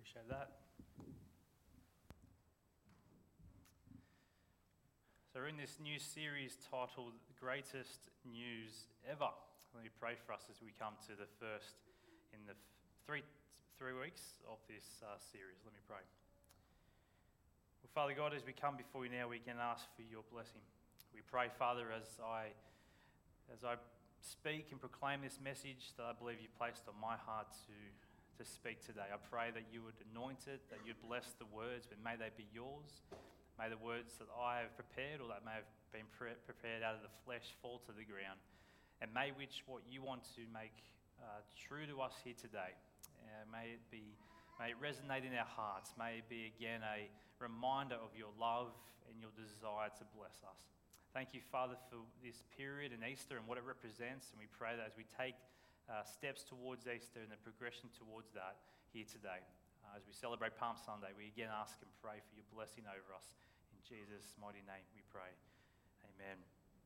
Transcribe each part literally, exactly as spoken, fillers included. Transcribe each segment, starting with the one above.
Appreciate that. So we're in this new series titled Greatest News Ever. Let me pray for us as we come to the first in the f- three three weeks of this uh, series. Let me pray. Well, Father God, as we come before you now, we can ask for your blessing. We pray, Father, as I as I speak and proclaim this message that I believe you placed on my heart to to speak today. I pray that you would anoint it, that you'd bless the words, but may they be yours. May the words that I have prepared or that may have been pre- prepared out of the flesh fall to the ground. And may which what you want to make uh, true to us here today, uh, may it be, may it resonate in our hearts. May it be again a reminder of your love and your desire to bless us. Thank you, Father, for this period and Easter and what it represents. And we pray that as we take uh, steps towards Easter and the progression towards that here today, uh, as we celebrate Palm Sunday, we again ask and pray for your blessing over us. In Jesus' mighty name we pray. Amen.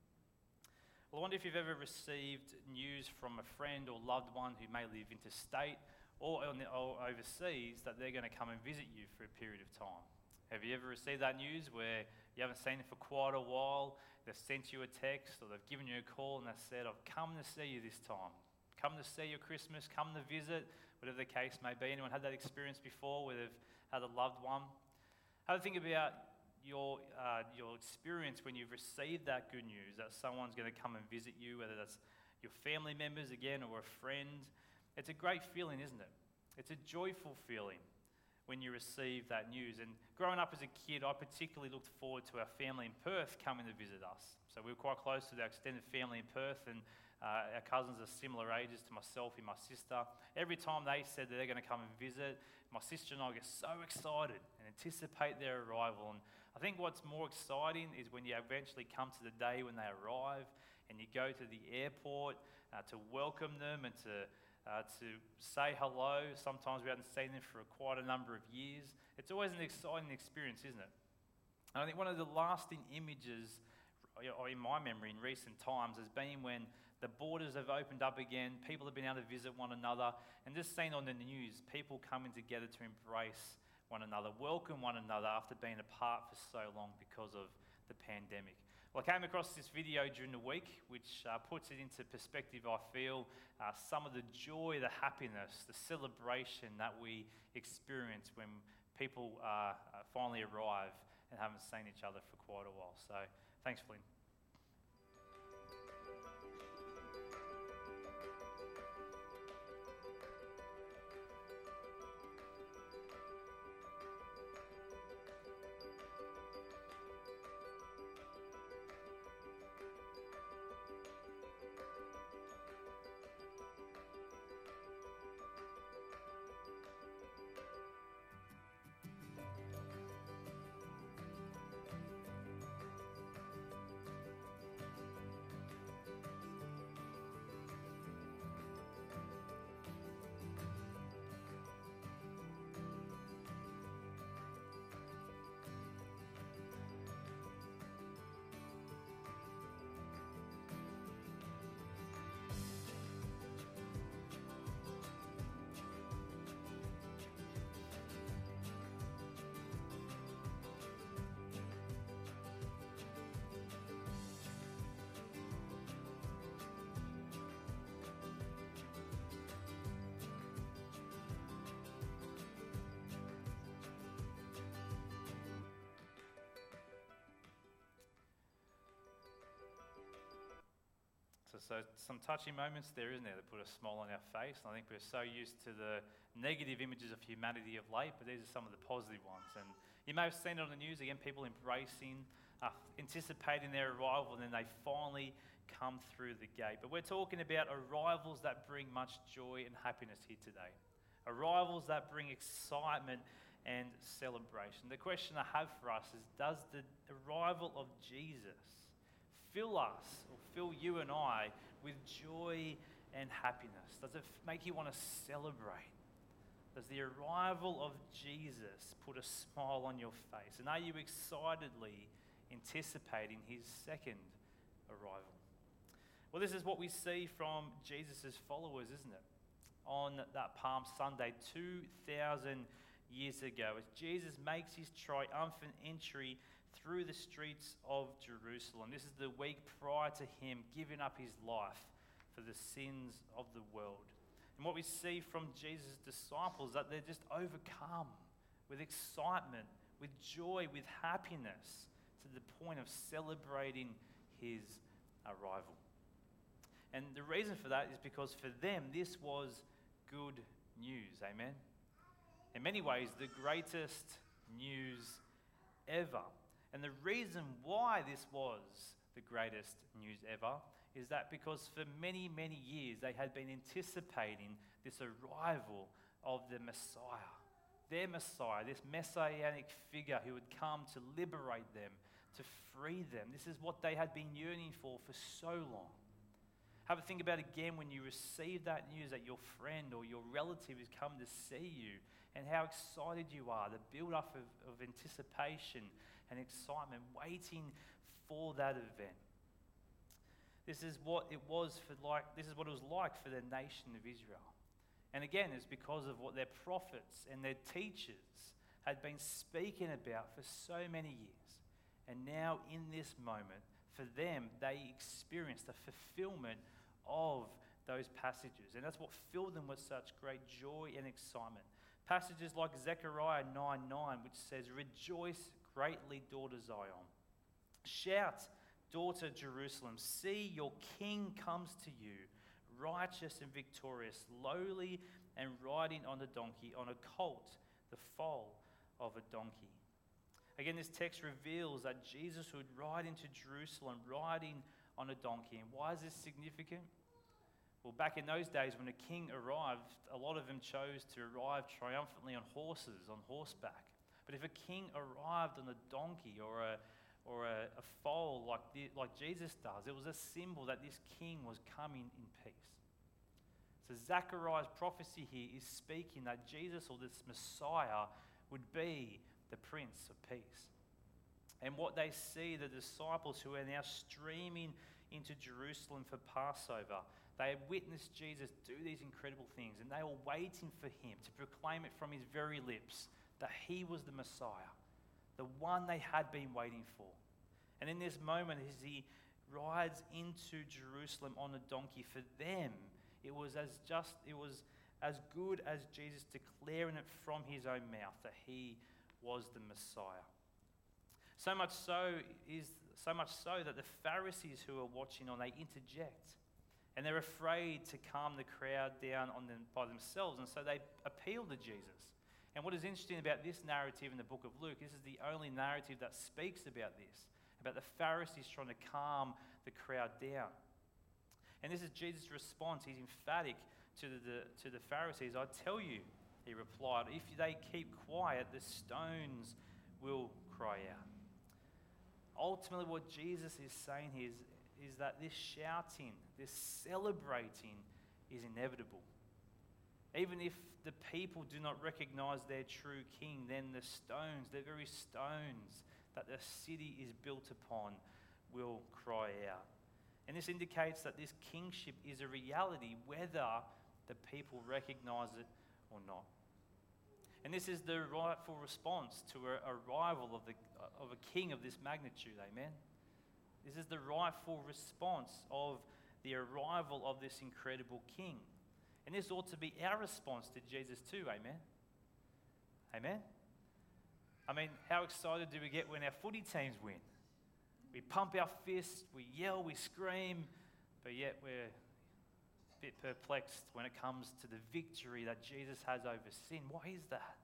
Well, I wonder if you've ever received news from a friend or loved one who may live interstate or, on the, or overseas that they're going to come and visit you for a period of time. Have you ever received that news where you haven't seen them for quite a while, they've sent you a text or they've given you a call and they've said, I've come to see you this time. Come to see your Christmas, come to visit, whatever the case may be. Anyone had that experience before where they've had a loved one? Have a think about your uh, your experience when you've received that good news that someone's going to come and visit you, whether that's your family members again or a friend. It's a great feeling, isn't it? It's a joyful feeling when you receive that news. And growing up as a kid, I particularly looked forward to our family in Perth coming to visit us. So we were quite close to our extended family in Perth, and uh, our cousins are similar ages to myself and my sister. Every time they said that they're going to come and visit, my sister and I get so excited and anticipate their arrival. And I think what's more exciting is when you eventually come to the day when they arrive and you go to the airport uh, to welcome them and to Uh, to say hello. Sometimes we haven't seen them for quite a number of years. It's always an exciting experience, isn't it? And I think one of the lasting images in my memory in recent times has been when the borders have opened up again, people have been able to visit one another, and just seen on the news, people coming together to embrace one another, welcome one another after being apart for so long because of the pandemic. Well, I came across this video during the week, which uh, puts it into perspective, I feel, uh, some of the joy, the happiness, the celebration that we experience when people uh, finally arrive and haven't seen each other for quite a while. So, thanks, Flynn. So, so some touching moments there, isn't there, that put a smile on our face. And I think we're so used to the negative images of humanity of late, but these are some of the positive ones. And you may have seen it on the news, again, people embracing, uh, anticipating their arrival, and then they finally come through the gate. But we're talking about arrivals that bring much joy and happiness here today. Arrivals that bring excitement and celebration. The question I have for us is, does the arrival of Jesus fill us, or fill you and I, with joy and happiness? Does it make you want to celebrate? Does the arrival of Jesus put a smile on your face? And are you excitedly anticipating his second arrival? Well, this is what we see from Jesus' followers, isn't it? On that Palm Sunday, two thousand years ago as Jesus makes his triumphant entry through the streets of Jerusalem. This is the week prior to him giving up his life for the sins of the world. And what we see from Jesus' disciples, that they're just overcome with excitement, with joy, with happiness, to the point of celebrating his arrival. And the reason for that is because for them, this was good news. Amen? In many ways, the greatest news ever. And the reason why this was the greatest news ever is that because for many, many years they had been anticipating this arrival of the Messiah. Their Messiah, this messianic figure who would come to liberate them, to free them. This is what they had been yearning for for so long. Have a think about again when you receive that news that your friend or your relative has come to see you, and how excited you are, the build-up of, of anticipation and excitement, waiting for that event. This is what it was for like. This is what it was like for the nation of Israel. And again, it's because of what their prophets and their teachers had been speaking about for so many years. And now in this moment, for them, they experienced the fulfillment of those passages. And that's what filled them with such great joy and excitement. Passages like Zechariah nine nine, which says, "Rejoice greatly, daughter Zion. Shout, daughter Jerusalem. See, your king comes to you, righteous and victorious, lowly and riding on a donkey, on a colt, the foal of a donkey." Again, this text reveals that Jesus would ride into Jerusalem riding on a donkey. And why is this significant? Well, back in those days when a king arrived, a lot of them chose to arrive triumphantly on horses, on horseback. But if a king arrived on a donkey or a or a, a foal like, the, like Jesus does, it was a symbol that this king was coming in peace. So Zechariah's prophecy here is speaking that Jesus, or this Messiah, would be the Prince of Peace. And what they see, the disciples who are now streaming into Jerusalem for Passover, they had witnessed Jesus do these incredible things, and they were waiting for him to proclaim it from his very lips that he was the Messiah, the one they had been waiting for. And in this moment, as he rides into Jerusalem on a donkey, for them, it was as just it was as good as Jesus declaring it from his own mouth that he was the Messiah. So much so is so much so that the Pharisees who are watching on, they interject, and they're afraid to calm the crowd down on them by themselves, and so they appeal to Jesus. And what is interesting about this narrative in the book of Luke, this is the only narrative that speaks about this, about the Pharisees trying to calm the crowd down. And this is Jesus' response. He's emphatic to the, to the Pharisees. "I tell you," he replied, "if they keep quiet, the stones will cry out." Ultimately, what Jesus is saying here is, is that this shouting, this celebrating is inevitable. Even if the people do not recognize their true king, then the stones, the very stones that the city is built upon, will cry out. And this indicates that this kingship is a reality, whether the people recognize it or not. And this is the rightful response to a arrival of the of a king of this magnitude, amen? This is the rightful response of the arrival of this incredible king. And this ought to be our response to Jesus too, amen? Amen? I mean, how excited do we get when our footy teams win? We pump our fists, we yell, we scream, but yet we're a bit perplexed when it comes to the victory that Jesus has over sin. Why is that?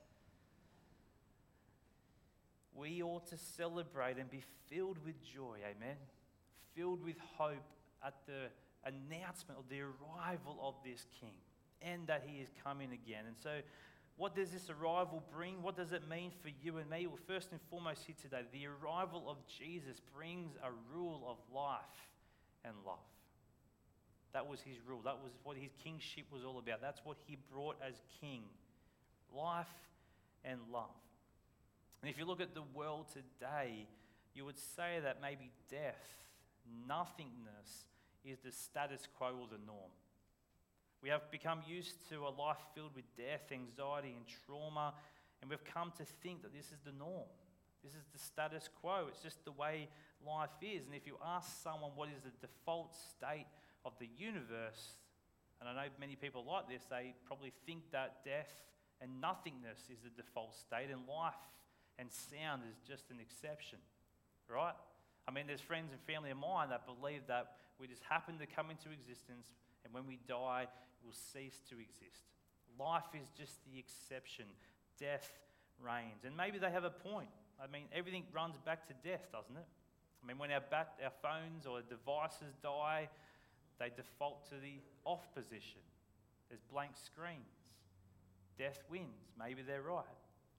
We ought to celebrate and be filled with joy, amen? Filled with hope at the announcement of the arrival of this king and that he is coming again. And so what does this arrival bring? What does it mean for you and me? Well, first and foremost here today, the arrival of Jesus brings a rule of life and love. That was his rule. That was what his kingship was all about. That's what he brought as king. Life and love. And if you look at the world today, you would say that maybe death, nothingness, is the status quo or the norm. We have become used to a life filled with death, anxiety, and trauma, And we've come to think that this is the norm. This is the status quo. It's just the way life is. And if you ask someone what is the default state of the universe, and I know many people like this, they probably think that death and nothingness is the default state, and life and sound is just an exception, right? I mean, there's friends and family of mine that believe that we just happen to come into existence, and when we die, we'll cease to exist. Life is just the exception. Death reigns. And maybe they have a point. I mean, everything runs back to death, doesn't it? I mean, when our, bat, our phones or devices die, they default to the off position. There's blank screens. Death wins. Maybe they're right.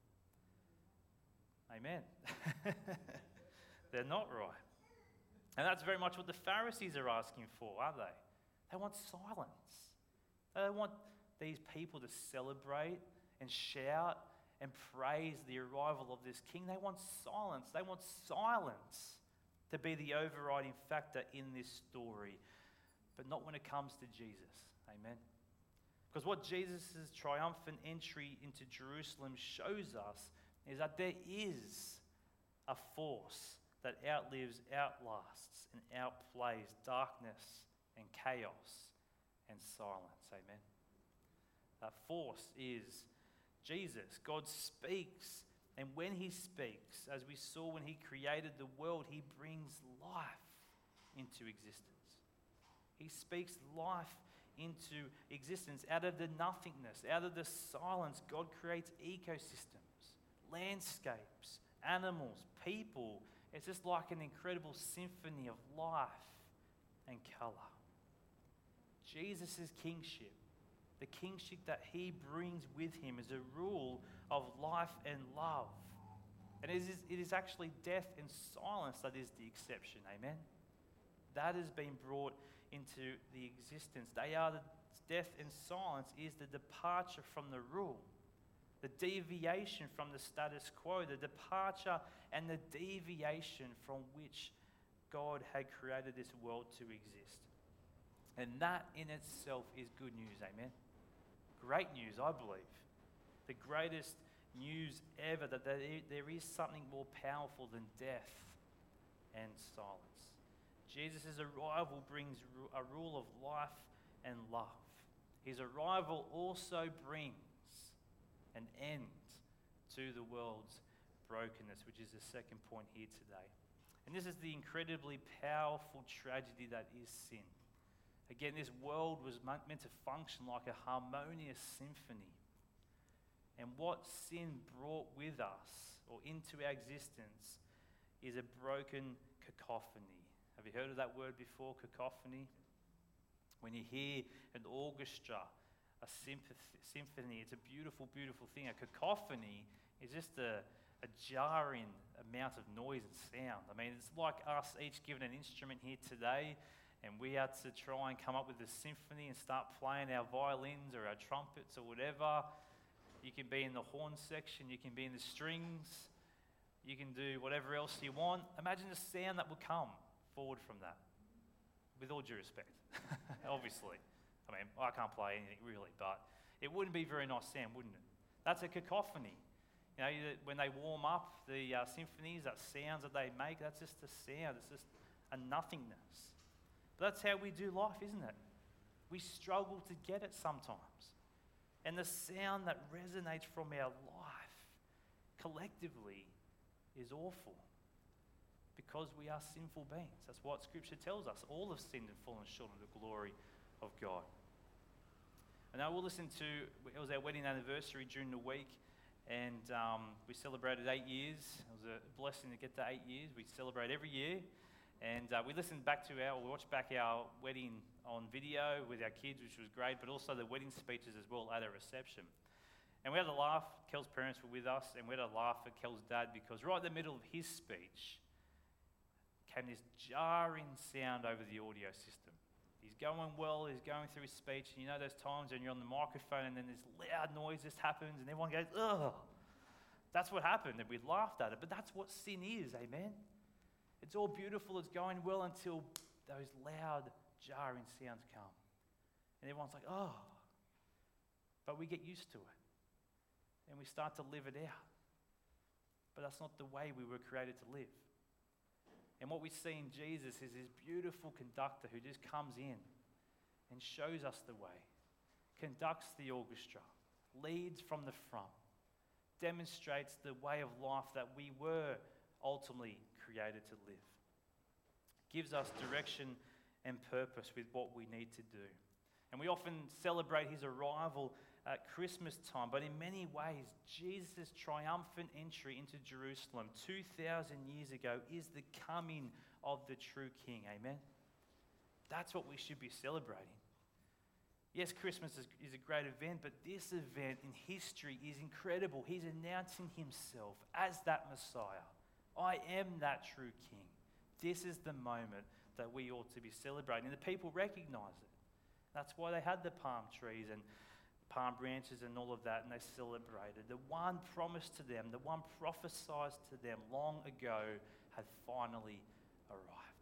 Amen. They're not right. And that's very much what the Pharisees are asking for, aren't they? They want silence. They don't want these people to celebrate and shout and praise the arrival of this king. They want silence. They want silence to be the overriding factor in this story, but not when it comes to Jesus. Amen. Because what Jesus' triumphant entry into Jerusalem shows us is that there is a force that outlives, outlasts, and outplays darkness and chaos and silence. Amen. That force is Jesus. God speaks, and when he speaks, as we saw when he created the world, he brings life into existence. He speaks life into existence. Out of the nothingness, out of the silence, God creates ecosystems, landscapes, animals, people. It's just like an incredible symphony of life and colour. Jesus' kingship, the kingship that he brings with him, is a rule of life and love. And it is, it is actually death and silence that is the exception. Amen? That has been brought into the existence. They are the death and silence is the departure from the rule, the deviation from the status quo, the departure and the deviation from which God had created this world to exist. And that in itself is good news. Amen? Great news, I believe. The greatest news ever, that there is something more powerful than death and silence. Jesus' arrival brings a rule of life and love. His arrival also brings an end to the world's brokenness, which is the second point here today. And this is the incredibly powerful tragedy that is sin. Again, this world was meant to function like a harmonious symphony. And what sin brought with us or into our existence is a broken cacophony. Have you heard of that word before, cacophony? When you hear an orchestra, a symphony, it's a beautiful, beautiful thing. A cacophony is just a, a jarring amount of noise and sound. I mean, it's like us each given an instrument here today, and we had to try and come up with a symphony and start playing our violins or our trumpets or whatever. You can be in the horn section, you can be in the strings, you can do whatever else you want. Imagine the sound that would come forward from that. With all due respect, obviously. I mean, I can't play anything really, but it wouldn't be very nice sound, wouldn't it? That's a cacophony. You know, when they warm up the uh, symphonies, that sounds that they make, that's just a sound. It's just a nothingness. But that's how we do life, isn't it? We struggle to get it sometimes. And the sound that resonates from our life collectively is awful because we are sinful beings. That's what Scripture tells us. All have sinned and fallen short of the glory of God. And now we'll listen to, it was our wedding anniversary during the week, and um, we celebrated eight years. It was a blessing to get to eight years. We celebrate every year. And uh, we listened back to our, we watched back our wedding on video with our kids, which was great, but also the wedding speeches as well at a reception. And we had a laugh. Kel's parents were with us, and we had a laugh at Kel's dad because right in the middle of his speech came this jarring sound over the audio system. He's going well, he's going through his speech, and you know those times when you're on the microphone and then this loud noise just happens and everyone goes, ugh. That's what happened, and we laughed at it. But that's what sin is, amen? It's all beautiful, it's going well until those loud, jarring sounds come. And everyone's like, oh. But we get used to it. And we we start to live it out. But that's not the way we were created to live. And what we see in Jesus is this beautiful conductor who just comes in and shows us the way, conducts the orchestra, leads from the front, demonstrates the way of life that we were ultimately created to live, gives us direction and purpose with what we need to do. And we often celebrate his arrival at Christmas time, but in many ways, Jesus' triumphant entry into Jerusalem two thousand years ago is the coming of the true King. Amen? That's what we should be celebrating. Yes, Christmas is, is a great event, but this event in history is incredible. He's announcing himself as that Messiah. I am that true King. This is the moment that we ought to be celebrating. And the people recognize it. That's why they had the palm trees and palm branches and all of that, and they celebrated. The one promised to them, the one prophesied to them long ago, had finally arrived.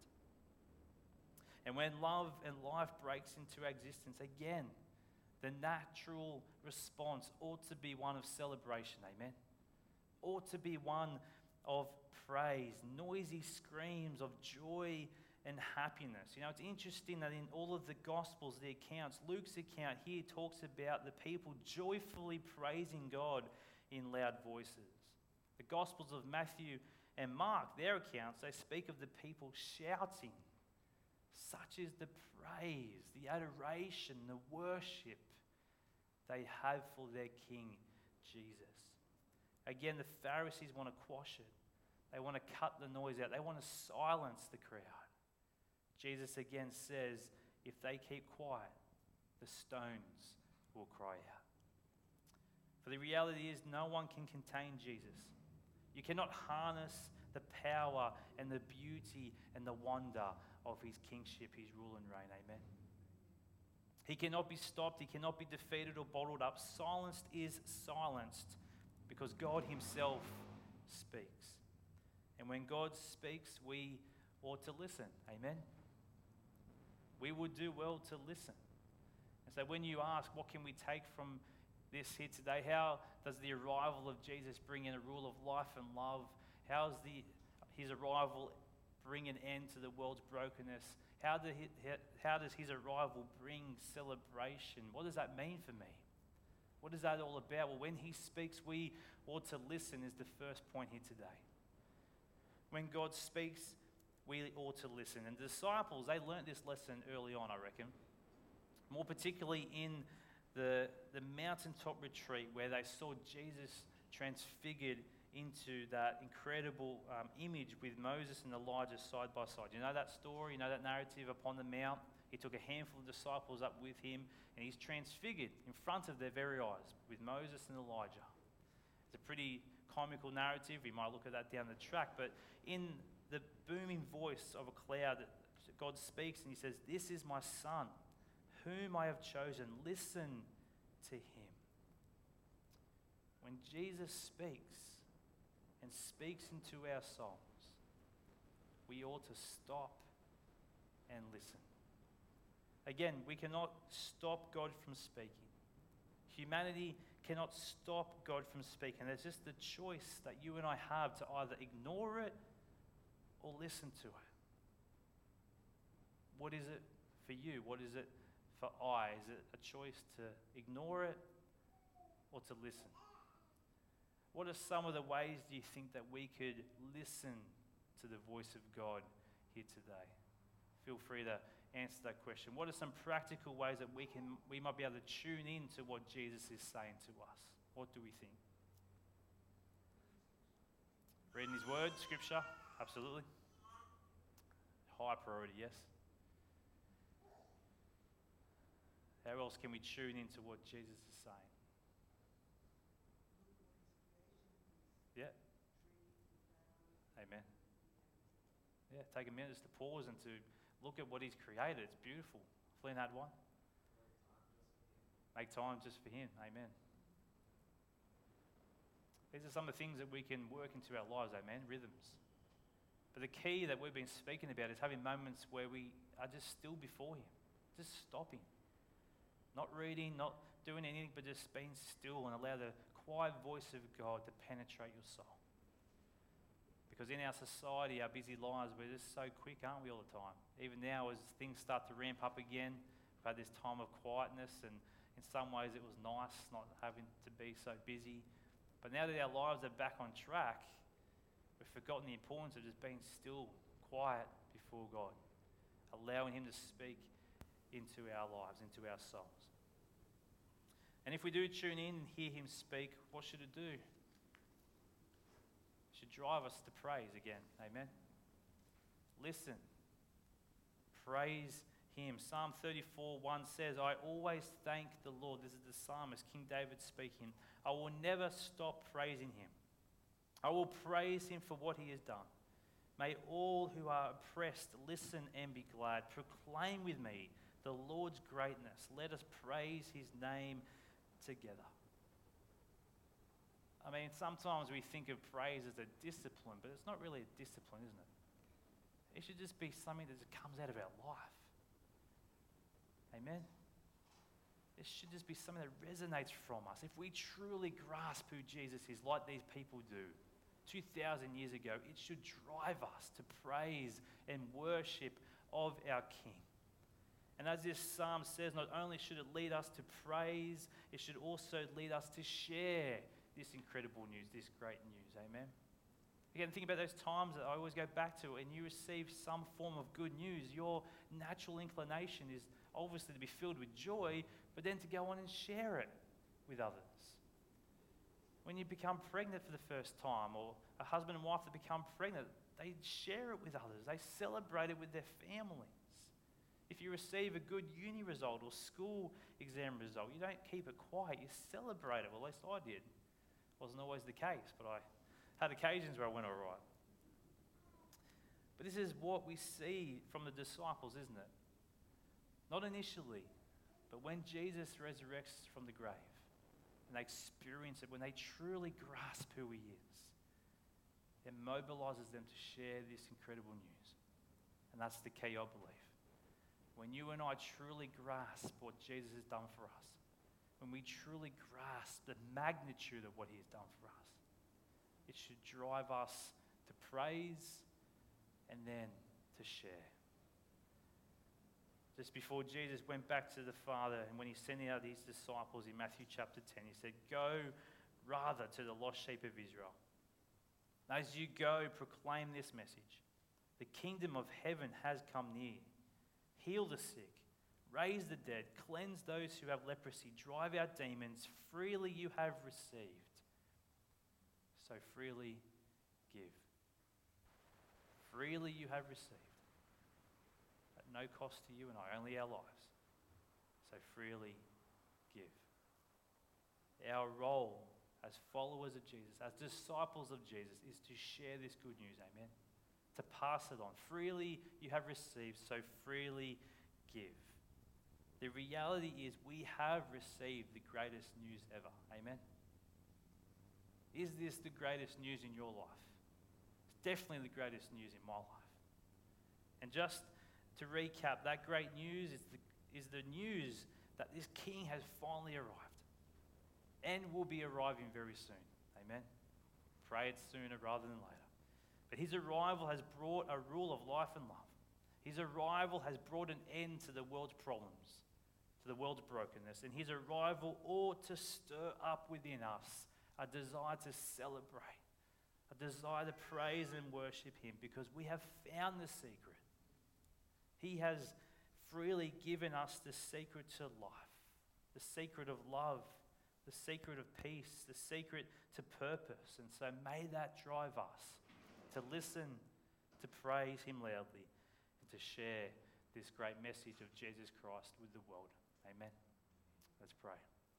And when love and life breaks into existence again, the natural response ought to be one of celebration, amen? Ought to be one of praise, noisy screams of joy and happiness. You know, it's interesting that in all of the Gospels, the accounts, Luke's account here talks about the people joyfully praising God in loud voices. The Gospels of Matthew and Mark, their accounts, they speak of the people shouting. Such is the praise, the adoration, the worship they have for their King Jesus. Again, the Pharisees want to quash it. They want to cut the noise out. They want to silence the crowd. Jesus again says, if they keep quiet, the stones will cry out. For the reality is, no one can contain Jesus. You cannot harness the power and the beauty and the wonder of his kingship, his rule and reign. Amen. He cannot be stopped. He cannot be defeated or bottled up. Silenced is silenced because God himself speaks. And when God speaks, we ought to listen. Amen. We would do well to listen. And so when you ask, what can we take from this here today? How does the arrival of Jesus bring in a rule of life and love? How does the, his arrival bring an end to the world's brokenness? How, do he, how does his arrival bring celebration? What does that mean for me? What is that all about? Well, when he speaks, we ought to listen is the first point here today. When God speaks, we ought to listen. And the disciples, they learnt this lesson early on, I reckon. More particularly in the, the mountaintop retreat where they saw Jesus transfigured into that incredible um, image with Moses and Elijah side by side. You know that story? You know that narrative upon the mount? He took a handful of disciples up with him and he's transfigured in front of their very eyes with Moses and Elijah. It's a pretty comical narrative. We might look at that down the track, but in the booming voice of a cloud, God speaks and he says, "This is my son, whom I have chosen. Listen to him." When Jesus speaks and speaks into our souls, we ought to stop and listen. Again, we cannot stop God from speaking. Humanity cannot stop God from speaking. There's just the choice that you and I have to either ignore it or listen to it. What is it for you? What is it for I? Is it a choice to ignore it or to listen? What are some of the ways do you think that we could listen to the voice of God here today? Feel free to answer that question. What are some practical ways that we can we might be able to tune in to what Jesus is saying to us? What do we think? Reading his word, scripture, absolutely. High priority, yes. How else can we tune into what Jesus is saying? Yeah. Amen. Yeah, take a minute just to pause and to look at what he's created. It's beautiful. Flynn had one. Make time just for him. Amen. These are some of the things that we can work into our lives. Amen. Rhythms. But the key that we've been speaking about is having moments where we are just still before him. Just stopping. Not reading, not doing anything, but just being still and allow the quiet voice of God to penetrate your soul. Because in our society, our busy lives, we're just so quick, aren't we, all the time? Even now, as things start to ramp up again, we've had this time of quietness, and in some ways it was nice not having to be so busy. But now that our lives are back on track, we've forgotten the importance of just being still, quiet before God, allowing Him to speak into our lives, into our souls. And if we do tune in and hear Him speak, what should it do? It should drive us to praise again. Amen. Listen. Praise Him. Psalm thirty-four one says, I always thank the Lord. This is the psalmist, King David speaking. I will never stop praising Him. I will praise Him for what He has done. May all who are oppressed listen and be glad. Proclaim with me the Lord's greatness. Let us praise His name together. I mean, sometimes we think of praise as a discipline, but it's not really a discipline, isn't it? It should just be something that just comes out of our life. Amen? It should just be something that resonates from us. If we truly grasp who Jesus is, like these people do two thousand years ago, it should drive us to praise and worship of our King. And as this psalm says, not only should it lead us to praise, it should also lead us to share this incredible news, this great news. Amen? Again, think about those times that I always go back to, and you receive some form of good news. Your natural inclination is obviously to be filled with joy, but then to go on and share it with others. When you become pregnant for the first time, or a husband and wife that become pregnant, they share it with others. They celebrate it with their families. If you receive a good uni result or school exam result, you don't keep it quiet, you celebrate it. Well, at least I did. Wasn't always the case, but I had occasions where I went all right. But this is what we see from the disciples, isn't it? Not initially, but when Jesus resurrects from the grave, and they experience it, when they truly grasp who He is, it mobilizes them to share this incredible news. And that's the key, I believe. When you and I truly grasp what Jesus has done for us, when we truly grasp the magnitude of what He has done for us, it should drive us to praise and then to share. Just before Jesus went back to the Father, and when He sent out His disciples in Matthew chapter ten, He said, go rather to the lost sheep of Israel. As you go, proclaim this message. The kingdom of heaven has come near. Heal the sick, raise the dead, cleanse those who have leprosy, drive out demons. Freely you have received, so freely give. Freely you have received, at no cost to you and I, only our lives. So freely give. Our role as followers of Jesus, as disciples of Jesus, is to share this good news, amen? To pass it on. Freely you have received, so freely give. The reality is we have received the greatest news ever. Amen? Is this the greatest news in your life? It's definitely the greatest news in my life. And just to recap, that great news is the, is the news that this King has finally arrived and will be arriving very soon. Amen? Pray it sooner rather than later. But His arrival has brought a rule of life and love. His arrival has brought an end to the world's problems, to the world's brokenness. And His arrival ought to stir up within us a desire to celebrate, a desire to praise and worship Him, because we have found the secret. He has freely given us the secret to life, the secret of love, the secret of peace, the secret to purpose. And so may that drive us to listen, to praise Him loudly, and to share this great message of Jesus Christ with the world. Amen. Let's pray.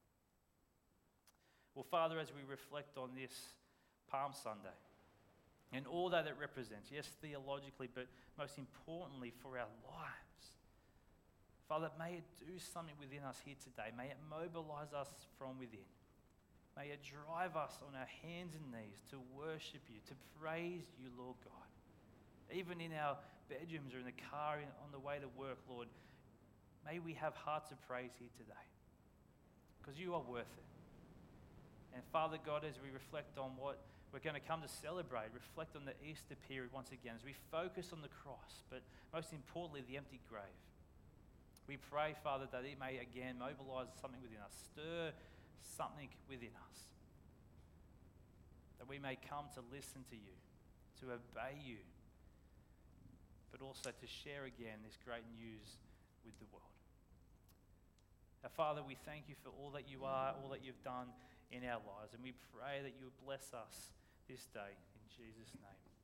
Well, Father, as we reflect on this Palm Sunday and all that it represents, yes, theologically, but most importantly for our lives, Father, may it do something within us here today. May it mobilize us from within. May it drive us on our hands and knees to worship You, to praise You, Lord God. Even in our bedrooms or in the car on the way to work, Lord, may we have hearts of praise here today, because You are worth it. And Father God, as we reflect on what we're going to come to celebrate, reflect on the Easter period once again, as we focus on the cross, but most importantly, the empty grave. We pray, Father, that it may again mobilize something within us, stir something within us, that we may come to listen to you, to obey you, but also to share again this great news with the world. Now, Father, we thank you for all that you are, all that you've done in our lives, and we pray that you would bless us this day in Jesus' name.